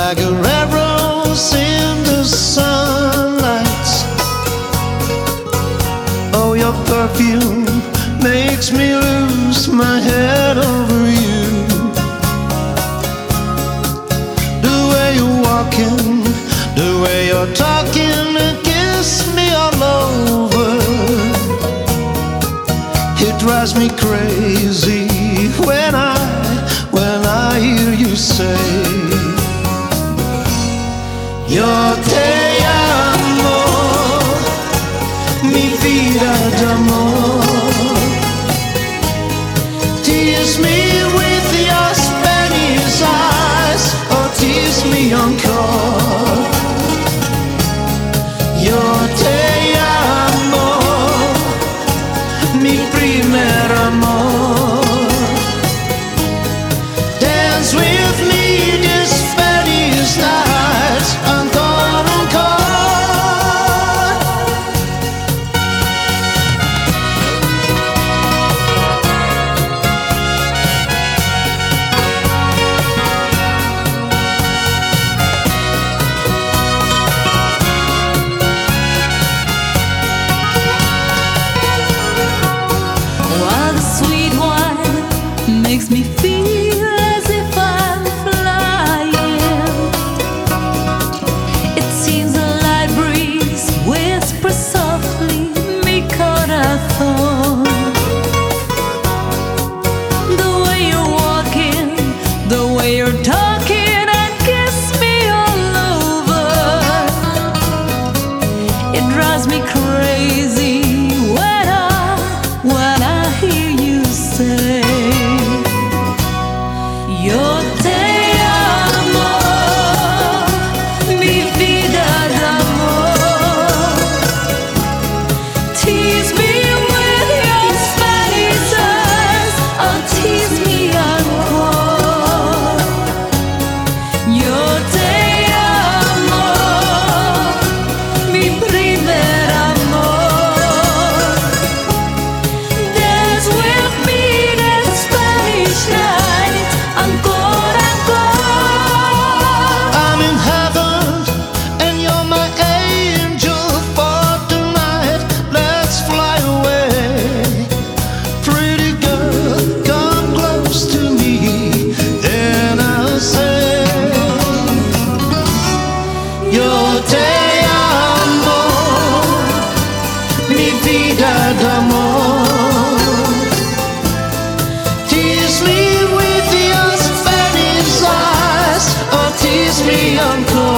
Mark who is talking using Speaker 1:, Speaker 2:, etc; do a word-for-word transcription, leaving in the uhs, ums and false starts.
Speaker 1: like a red rose in the sunlight. Oh, your perfume makes me lose my head over you. The way you're walking, the way you're talking, and kiss me all over. It drives me crazy when I, when I hear you say, yo te amo, mi vida d'amor. Tease me with your Spanish eyes, or tease me encore. Yo te amo, mi primer amor. Dance with me this Spanish night, encore, encore.
Speaker 2: While the sweet wine makes me feel as if I'm flying, it seems a light breeze whispers softly, mi corazón. The way you're walking, the way you're talking, and kiss me all over. It drives me crazy when I, when I hear you say, yo te amo, mi vida d'amor. Tease me with your Spanish eyes, or tease me encore. Yo te amo, mi primer amor. Dance with me that Spanish night, encore, encore.
Speaker 1: I'm in heaven and you're my angel for tonight. Let's fly away. Pretty girl, come close to me, then I'll say, yo te amo, mi vida d'amor. Tease me with your Spanish eyes, or tease me encore.